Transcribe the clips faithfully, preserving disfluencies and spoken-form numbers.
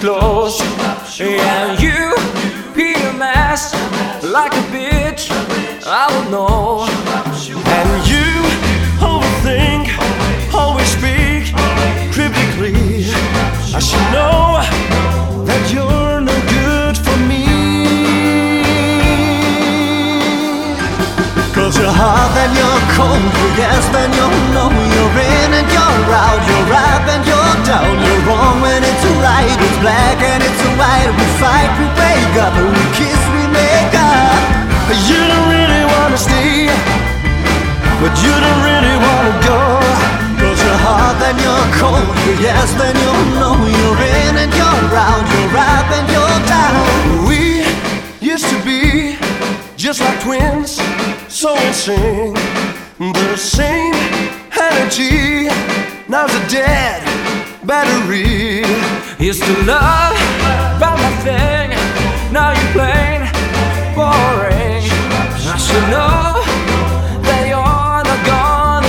close. And you pee your mask like a bitch, I will know. And you overthink, always speak cryptically. I should know that you're no good for me. Cause you're hot and you're cold, you're yes and you know you're in and you're out, you're up and you're down, you're wrong when it's right, it's black and it's white. We fight, we wake up, we kiss, we make up. You don't really wanna stay, but you don't really wanna go. Cause you're hot and you're cold, you're yes and you know you're in and you're out, you're up and you're down. We used to be just like twins, so insane, the same energy. Now's a dead battery. Used to love about my thing, now you're plain boring. I should know that you're not gonna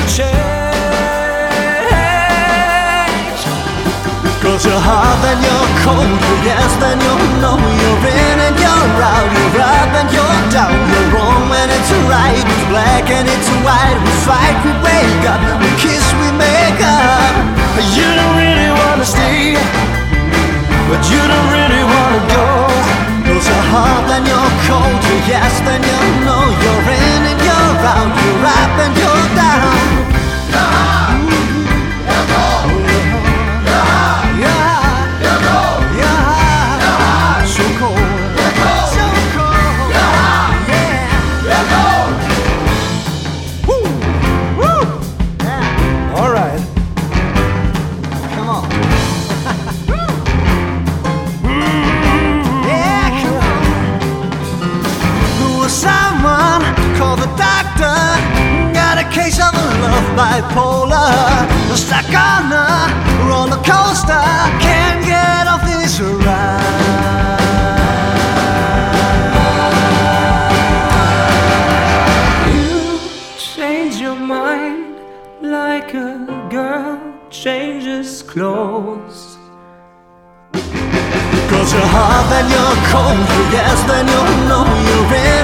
change. Cause you're hot and you're cold, you're yes and you know you're in and you're out, you're up and you're down, you're wrong when it's right, it's black and it's white. We fight, we wake up, we kiss, we make up. You don't really wanna stay, but you don't really wanna go. Cause you're hot and you're cold, you're yes and you know you're in and you're out, you're up and you're down. Case of love bipolar, stuck on a roller coaster, can't get off this ride. You change your mind like a girl changes clothes. Cause you're hot and you're cold, you're yes and you know you're in